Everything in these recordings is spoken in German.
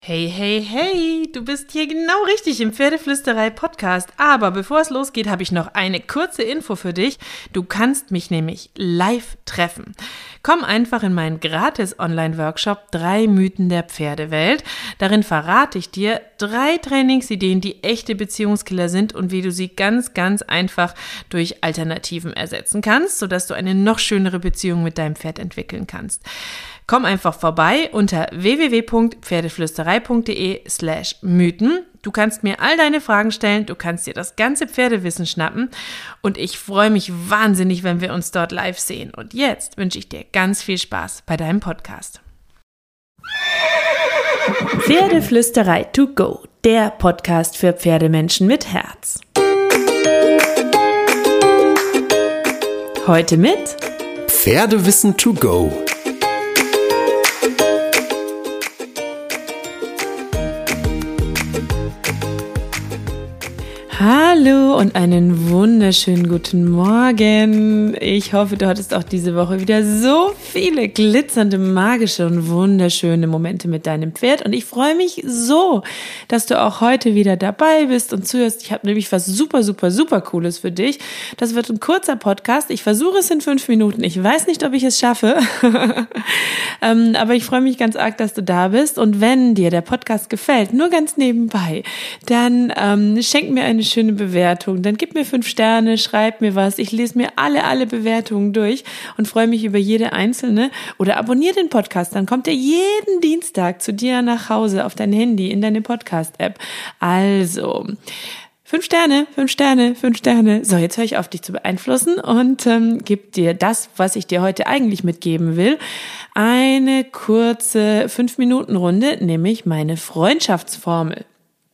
Hey, hey, hey, du bist hier genau richtig im Pferdeflüsterei-Podcast. Aber bevor es losgeht, habe ich noch eine kurze Info für dich. Du kannst mich nämlich live treffen. Komm einfach in meinen gratis Online-Workshop 3 Mythen der Pferdewelt. Darin verrate ich dir 3 Trainingsideen, die echte Beziehungskiller sind und wie du sie ganz, ganz einfach durch Alternativen ersetzen kannst, sodass du eine noch schönere Beziehung mit deinem Pferd entwickeln kannst. Komm einfach vorbei unter www.pferdeflüsterei.de/Mythen. Du kannst mir all deine Fragen stellen, du kannst dir das ganze Pferdewissen schnappen und ich freue mich wahnsinnig, wenn wir uns dort live sehen. Und jetzt wünsche ich dir ganz viel Spaß bei deinem Podcast. Pferdeflüsterei to go, der Podcast für Pferdemenschen mit Herz. Heute mit Pferdewissen to go. Hallo und einen wunderschönen guten Morgen. Ich hoffe, du hattest auch diese Woche wieder so viele glitzernde, magische und wunderschöne Momente mit deinem Pferd. Und ich freue mich so, dass du auch heute wieder dabei bist und zuhörst. Ich habe nämlich was super, super, super Cooles für dich. Das wird ein kurzer Podcast. Ich versuche es in 5 Minuten. Ich weiß nicht, ob ich es schaffe. Aber ich freue mich ganz arg, dass du da bist. Und wenn dir der Podcast gefällt, nur ganz nebenbei, dann schenk mir eine schöne Bewertung, dann gib mir 5 Sterne, schreib mir was, ich lese mir alle Bewertungen durch und freue mich über jede einzelne oder abonniere den Podcast, dann kommt er jeden Dienstag zu dir nach Hause auf dein Handy, in deine Podcast-App. Also 5 Sterne, 5 Sterne, 5 Sterne. So, jetzt höre ich auf, dich zu beeinflussen und gebe dir das, was ich dir heute eigentlich mitgeben will. Eine kurze 5-Minuten-Runde, nämlich meine Freundschaftsformel.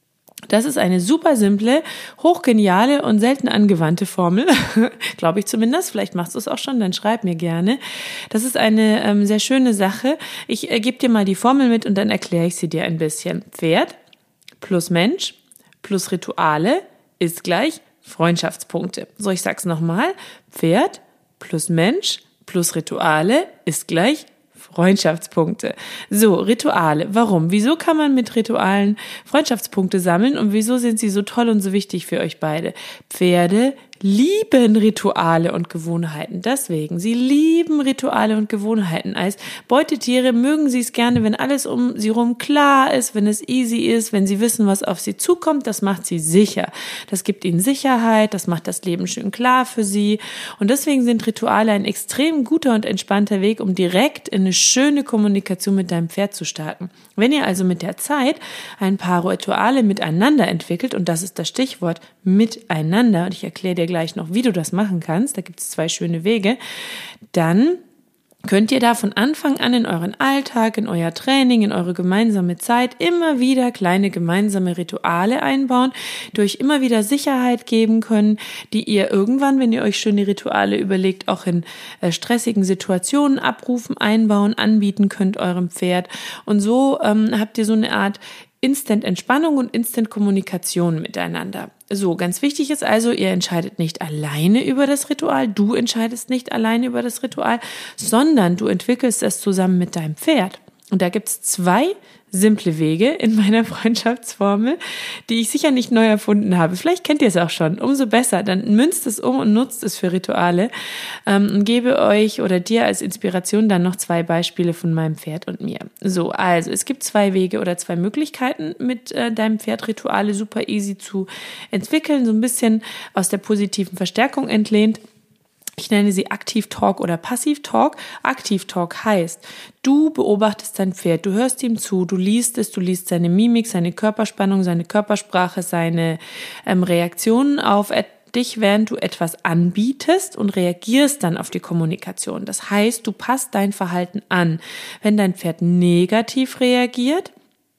Das ist eine super simple, hochgeniale und selten angewandte Formel, glaube ich zumindest. Vielleicht machst du es auch schon, dann schreib mir gerne. Das ist eine sehr schöne Sache. Ich gebe dir mal die Formel mit und dann erkläre ich sie dir ein bisschen. Pferd plus Mensch plus Rituale ist gleich Freundschaftspunkte. So, ich sag's nochmal. Pferd plus Mensch plus Rituale ist gleich Freundschaftspunkte. So, Rituale. Warum? Wieso kann man mit Ritualen Freundschaftspunkte sammeln und wieso sind sie so toll und so wichtig für euch beide? Pferde lieben Rituale und Gewohnheiten. Deswegen, sie lieben Rituale und Gewohnheiten. Als Beutetiere mögen sie es gerne, wenn alles um sie rum klar ist, wenn es easy ist, wenn sie wissen, was auf sie zukommt. Das macht sie sicher. Das gibt ihnen Sicherheit, das macht das Leben schön klar für sie. Und deswegen sind Rituale ein extrem guter und entspannter Weg, um direkt in eine schöne Kommunikation mit deinem Pferd zu starten. Wenn ihr also mit der Zeit ein paar Rituale miteinander entwickelt, und das ist das Stichwort miteinander, und ich erkläre dir gleich noch, wie du das machen kannst, da gibt es 2 schöne Wege, dann könnt ihr da von Anfang an in euren Alltag, in euer Training, in eure gemeinsame Zeit immer wieder kleine gemeinsame Rituale einbauen, die euch immer wieder Sicherheit geben können, die ihr irgendwann, wenn ihr euch schöne Rituale überlegt, auch in stressigen Situationen abrufen, einbauen, anbieten könnt eurem Pferd. Und so habt ihr so eine Art Instant-Entspannung und Instant-Kommunikation miteinander. So, ganz wichtig ist also, ihr entscheidet nicht alleine über das Ritual, du entscheidest nicht alleine über das Ritual, sondern du entwickelst es zusammen mit deinem Pferd. Und da gibt's 2 simple Wege in meiner Freundschaftsformel, die ich sicher nicht neu erfunden habe. Vielleicht kennt ihr es auch schon. Umso besser. Dann münzt es um und nutzt es für Rituale und gebe euch oder dir als Inspiration dann noch 2 Beispiele von meinem Pferd und mir. So, also es gibt 2 Wege oder 2 Möglichkeiten, mit deinem Pferd Rituale super easy zu entwickeln, so ein bisschen aus der positiven Verstärkung entlehnt. Ich nenne sie Aktiv-Talk oder Passiv-Talk. Aktiv-Talk heißt, du beobachtest dein Pferd, du hörst ihm zu, du liest es, du liest seine Mimik, seine Körperspannung, seine Körpersprache, seine Reaktionen auf dich, während du etwas anbietest und reagierst dann auf die Kommunikation. Das heißt, du passt dein Verhalten an. Wenn dein Pferd negativ reagiert,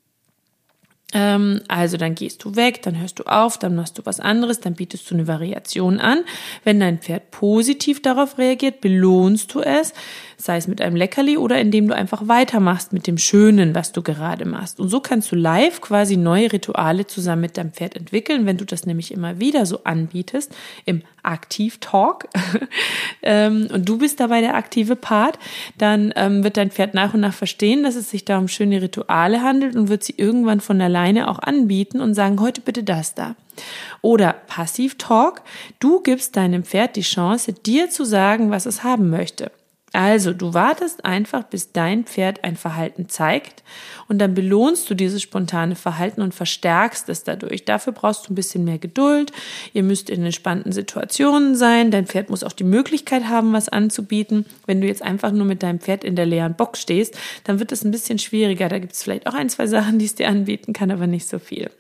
also dann gehst du weg, dann hörst du auf, dann machst du was anderes, dann bietest du eine Variation an. Wenn dein Pferd positiv darauf reagiert, belohnst du es, sei es mit einem Leckerli oder indem du einfach weitermachst mit dem Schönen, was du gerade machst. Und so kannst du live quasi neue Rituale zusammen mit deinem Pferd entwickeln, wenn du das nämlich immer wieder so anbietest, im Aktiv-Talk und du bist dabei der aktive Part, dann wird dein Pferd nach und nach verstehen, dass es sich da um schöne Rituale handelt und wird sie irgendwann von alleine auch anbieten und sagen, heute bitte das da. Oder Passiv-Talk, du gibst deinem Pferd die Chance, dir zu sagen, was es haben möchte. Also, du wartest einfach, bis dein Pferd ein Verhalten zeigt und dann belohnst du dieses spontane Verhalten und verstärkst es dadurch. Dafür brauchst du ein bisschen mehr Geduld. Ihr müsst in entspannten Situationen sein. Dein Pferd muss auch die Möglichkeit haben, was anzubieten. Wenn du jetzt einfach nur mit deinem Pferd in der leeren Box stehst, dann wird es ein bisschen schwieriger. Da gibt es vielleicht auch 1, 2 Sachen, die es dir anbieten kann, aber nicht so viel.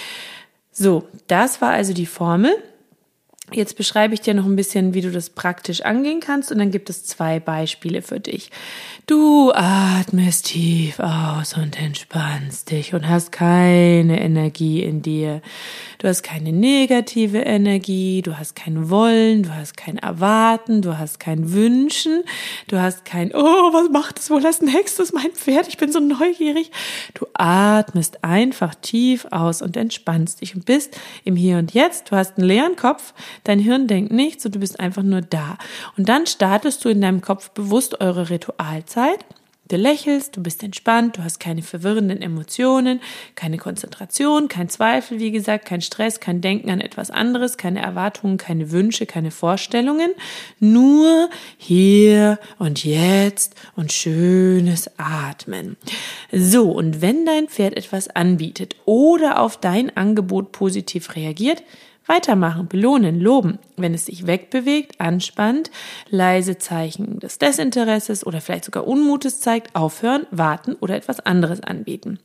So, das war also die Formel. Jetzt beschreibe ich dir noch ein bisschen, wie du das praktisch angehen kannst und dann gibt es 2 Beispiele für dich. Du atmest tief aus und entspannst dich und hast keine Energie in dir. Du hast keine negative Energie, du hast kein Wollen, du hast kein Erwarten, du hast kein Wünschen, du hast kein, oh, was macht das wohl als nächstes, mein Pferd, ich bin so neugierig. Du atmest einfach tief aus und entspannst dich und bist im Hier und Jetzt. Du hast einen leeren Kopf, dein Hirn denkt nichts und du bist einfach nur da. Und dann startest du in deinem Kopf bewusst eure Ritualzeit. Du lächelst, du bist entspannt, du hast keine verwirrenden Emotionen, keine Konzentration, kein Zweifel, wie gesagt, kein Stress, kein Denken an etwas anderes, keine Erwartungen, keine Wünsche, keine Vorstellungen. Nur hier und jetzt und schönes Atmen. So, und wenn dein Pferd etwas anbietet oder auf dein Angebot positiv reagiert, weitermachen, belohnen, loben. Wenn es sich wegbewegt, anspannt, leise Zeichen des Desinteresses oder vielleicht sogar Unmutes zeigt, aufhören, warten oder etwas anderes anbieten.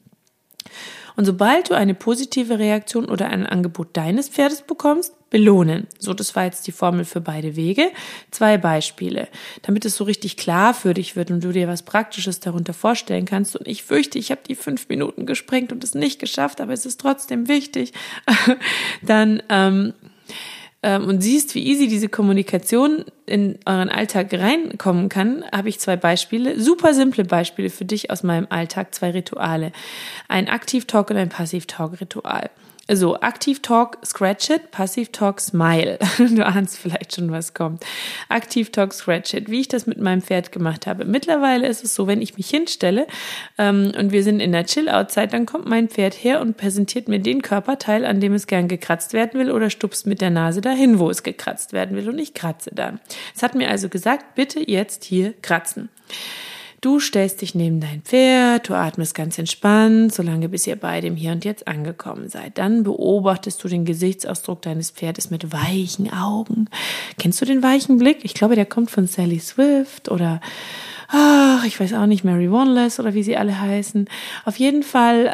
Und sobald du eine positive Reaktion oder ein Angebot deines Pferdes bekommst, belohnen. So, das war jetzt die Formel für beide Wege. 2 Beispiele, damit es so richtig klar für dich wird und du dir was Praktisches darunter vorstellen kannst. Und ich fürchte, ich habe die 5 Minuten gesprengt und es nicht geschafft, aber es ist trotzdem wichtig. Dann und siehst, wie easy diese Kommunikation in euren Alltag reinkommen kann, habe ich 2 Beispiele, super simple Beispiele für dich aus meinem Alltag, 2 Rituale. Ein Aktiv-Talk und ein Passiv-Talk-Ritual. So, Aktiv-Talk, Scratch It, Passiv-Talk, Smile. Du ahnst vielleicht schon, was kommt. Aktiv-Talk, Scratch It, wie ich das mit meinem Pferd gemacht habe. Mittlerweile ist es so, wenn ich mich hinstelle und wir sind in der Chill-Out-Zeit, dann kommt mein Pferd her und präsentiert mir den Körperteil, an dem es gern gekratzt werden will oder stupst mit der Nase dahin, wo es gekratzt werden will und ich kratze dann. Es hat mir also gesagt, bitte jetzt hier kratzen. Du stellst dich neben dein Pferd, du atmest ganz entspannt, solange bis ihr beide im Hier und Jetzt angekommen seid. Dann beobachtest du den Gesichtsausdruck deines Pferdes mit weichen Augen. Kennst du den weichen Blick? Ich glaube, der kommt von Sally Swift oder, ich weiß auch nicht, Mary Wanless oder wie sie alle heißen. Auf jeden Fall,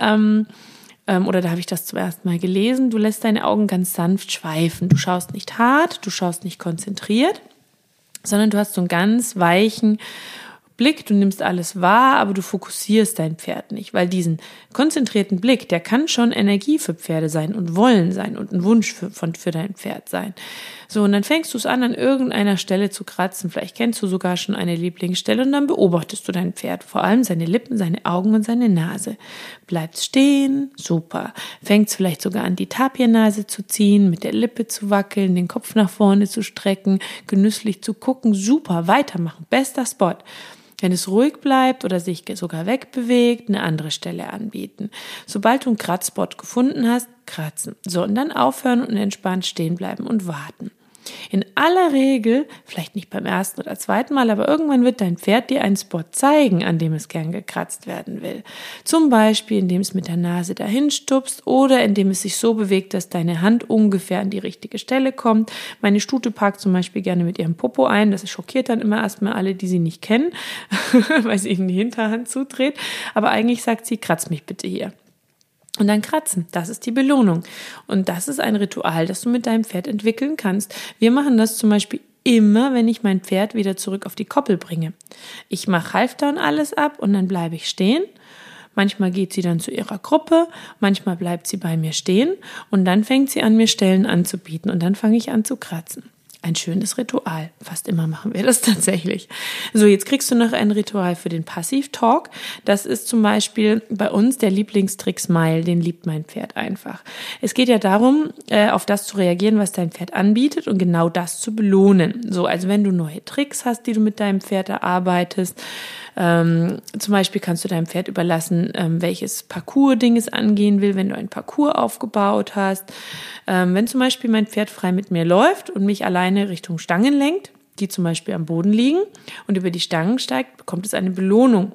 oder da habe ich das zum ersten Mal gelesen, du lässt deine Augen ganz sanft schweifen. Du schaust nicht hart, du schaust nicht konzentriert, sondern du hast so einen ganz weichen Blick, du nimmst alles wahr, aber du fokussierst dein Pferd nicht, weil diesen konzentrierten Blick, der kann schon Energie für Pferde sein und Wollen sein und ein Wunsch für dein Pferd sein. So, und dann fängst du es an irgendeiner Stelle zu kratzen, vielleicht kennst du sogar schon eine Lieblingsstelle und dann beobachtest du dein Pferd, vor allem seine Lippen, seine Augen und seine Nase. Bleibst stehen, super. Fängst vielleicht sogar an, die Tapiernase zu ziehen, mit der Lippe zu wackeln, den Kopf nach vorne zu strecken, genüsslich zu gucken, super, weitermachen, bester Spot. Wenn es ruhig bleibt oder sich sogar wegbewegt, eine andere Stelle anbieten. Sobald du einen Kratzspot gefunden hast, kratzen. So, und dann aufhören und entspannt stehen bleiben und warten. In aller Regel, vielleicht nicht beim ersten oder zweiten Mal, aber irgendwann wird dein Pferd dir einen Spot zeigen, an dem es gern gekratzt werden will. Zum Beispiel, indem es mit der Nase dahin stupst oder indem es sich so bewegt, dass deine Hand ungefähr an die richtige Stelle kommt. Meine Stute parkt zum Beispiel gerne mit ihrem Popo ein. Das schockiert dann immer erstmal alle, die sie nicht kennen, weil sie ihnen die Hinterhand zudreht. Aber eigentlich sagt sie, kratz mich bitte hier. Und dann kratzen, das ist die Belohnung. Und das ist ein Ritual, das du mit deinem Pferd entwickeln kannst. Wir machen das zum Beispiel immer, wenn ich mein Pferd wieder zurück auf die Koppel bringe. Ich mache Halfter und alles ab und dann bleibe ich stehen. Manchmal geht sie dann zu ihrer Gruppe, manchmal bleibt sie bei mir stehen und dann fängt sie an, mir Stellen anzubieten und dann fange ich an zu kratzen. Ein schönes Ritual. Fast immer machen wir das tatsächlich. So, jetzt kriegst du noch ein Ritual für den Passiv-Talk. Das ist zum Beispiel bei uns der Lieblingstrick Smile. Den liebt mein Pferd einfach. Es geht ja darum, auf das zu reagieren, was dein Pferd anbietet und genau das zu belohnen. So, also wenn du neue Tricks hast, die du mit deinem Pferd erarbeitest, zum Beispiel kannst du deinem Pferd überlassen, welches Parcours-Ding es angehen will, wenn du ein Parcours aufgebaut hast. Wenn zum Beispiel mein Pferd frei mit mir läuft und mich alleine Richtung Stangen lenkt, die zum Beispiel am Boden liegen und über die Stangen steigt, bekommt es eine Belohnung,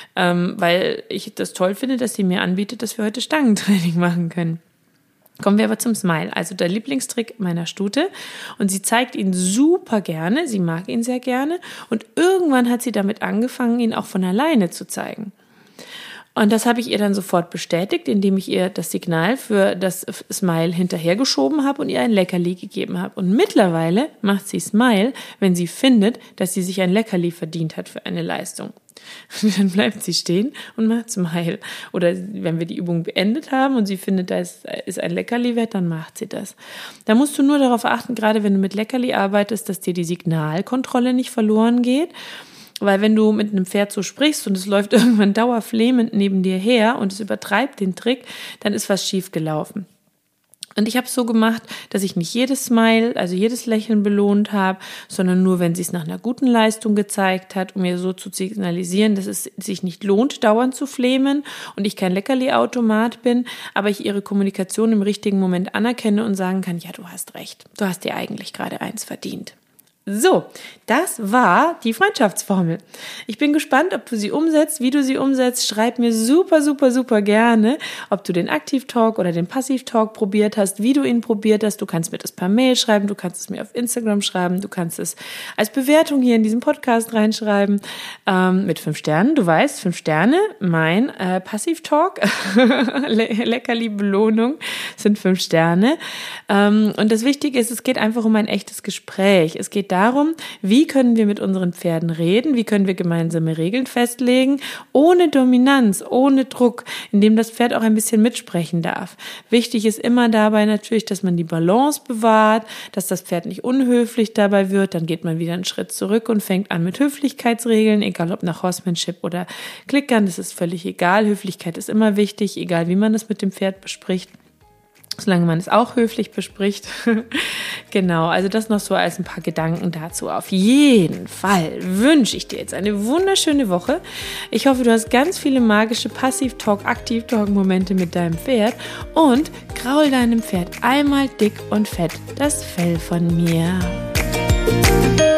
weil ich das toll finde, dass sie mir anbietet, dass wir heute Stangentraining machen können. Kommen wir aber zum Smile, also der Lieblingstrick meiner Stute, und sie zeigt ihn super gerne, sie mag ihn sehr gerne und irgendwann hat sie damit angefangen, ihn auch von alleine zu zeigen. Und das habe ich ihr dann sofort bestätigt, indem ich ihr das Signal für das Smile hinterhergeschoben habe und ihr ein Leckerli gegeben habe. Und mittlerweile macht sie Smile, wenn sie findet, dass sie sich ein Leckerli verdient hat für eine Leistung. Dann bleibt sie stehen und macht Smile. Oder wenn wir die Übung beendet haben und sie findet, da ist ein Leckerli wert, dann macht sie das. Da musst du nur darauf achten, gerade wenn du mit Leckerli arbeitest, dass dir die Signalkontrolle nicht verloren geht. Weil wenn du mit einem Pferd so sprichst und es läuft irgendwann dauerflehmend neben dir her und es übertreibt den Trick, dann ist was schief gelaufen. Und ich habe es so gemacht, dass ich nicht jedes Smile, also jedes Lächeln belohnt habe, sondern nur, wenn sie es nach einer guten Leistung gezeigt hat, um mir so zu signalisieren, dass es sich nicht lohnt, dauernd zu flehmen und ich kein Leckerli-Automat bin, aber ich ihre Kommunikation im richtigen Moment anerkenne und sagen kann, ja, du hast recht, du hast dir eigentlich gerade eins verdient. So, das war die Freundschaftsformel. Ich bin gespannt, ob du sie umsetzt, wie du sie umsetzt. Schreib mir super, super, super gerne, ob du den Aktiv-Talk oder den Passiv-Talk probiert hast, wie du ihn probiert hast. Du kannst mir das per Mail schreiben, du kannst es mir auf Instagram schreiben, du kannst es als Bewertung hier in diesem Podcast reinschreiben, mit 5 Sternen. Du weißt, 5 Sterne, mein Passiv-Talk, Leckerli-Belohnung sind 5 Sterne. Und das Wichtige ist, es geht einfach um ein echtes Gespräch. Es geht darum, wie können wir mit unseren Pferden reden, wie können wir gemeinsame Regeln festlegen, ohne Dominanz, ohne Druck, indem das Pferd auch ein bisschen mitsprechen darf. Wichtig ist immer dabei natürlich, dass man die Balance bewahrt, dass das Pferd nicht unhöflich dabei wird, dann geht man wieder einen Schritt zurück und fängt an mit Höflichkeitsregeln, egal ob nach Horsemanship oder Klickern, das ist völlig egal. Höflichkeit ist immer wichtig, egal wie man es mit dem Pferd bespricht. Solange man es auch höflich bespricht. Genau, also das noch so als ein paar Gedanken dazu. Auf jeden Fall wünsche ich dir jetzt eine wunderschöne Woche. Ich hoffe, du hast ganz viele magische Passiv-Talk, Aktiv-Talk-Momente mit deinem Pferd und kraul deinem Pferd einmal dick und fett das Fell von mir.